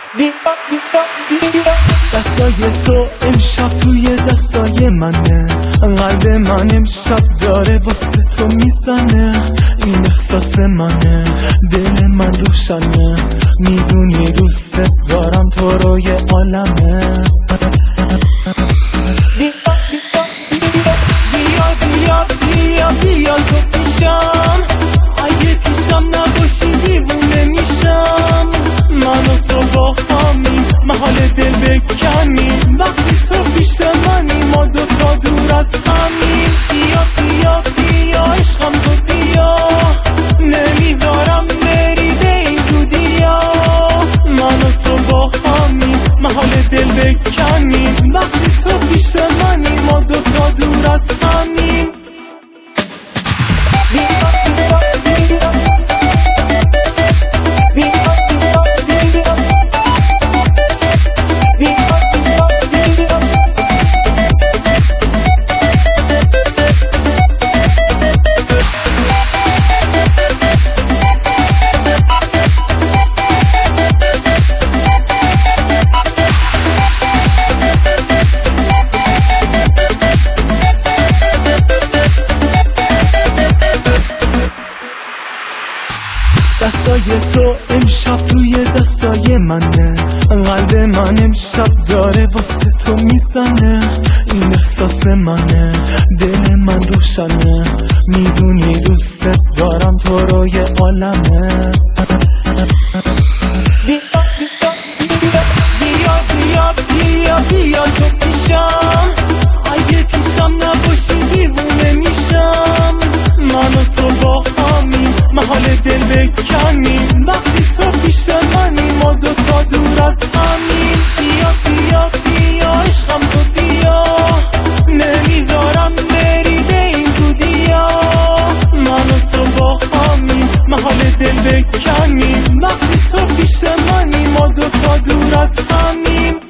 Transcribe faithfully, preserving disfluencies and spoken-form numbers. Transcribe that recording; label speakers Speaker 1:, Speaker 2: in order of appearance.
Speaker 1: دستای تو امشب توی دستای منه، قلب من امشب داره واسه تو میزنه. این احساس منه، دل من روشنه، میدونی دوست دارم تو روی عالمه. بیا بیا بیا بیا تو پیشم، اگه پیشم نباشی دیوونه میشم. من و تو با همیم محال دل بکنیم، وقتی تو پیش منی ما دوتا دور از همیم. بیا بیا بیا عشقم تو بیا، نمیذارم بری به این زودیا. من و تو با همیم محال دل بکنیم، وقتی تو پیش منی ما دوتا دور از همیم. دستای تو امشب توی دستای منه، قلب من امشب داره واسه تو میزنه. این احساس منه، دل من روشنه، میدونی دوست دارم تو روی عالمه. بیا بیا بیا بیا بیا تو پیشم، اگه پیشم نباشی دیوونه میشم. من و تو با همیم محال دل بکنیم، وقتی تو پیش منی ما دوتا دور از همیم. بیا بیا بیا عشقم تو بیا، نمیذارم بری به این زودیا. من و تو با همیم محال دل بکنیم، وقتی تو پیش منی ما دوتا دور از همیم.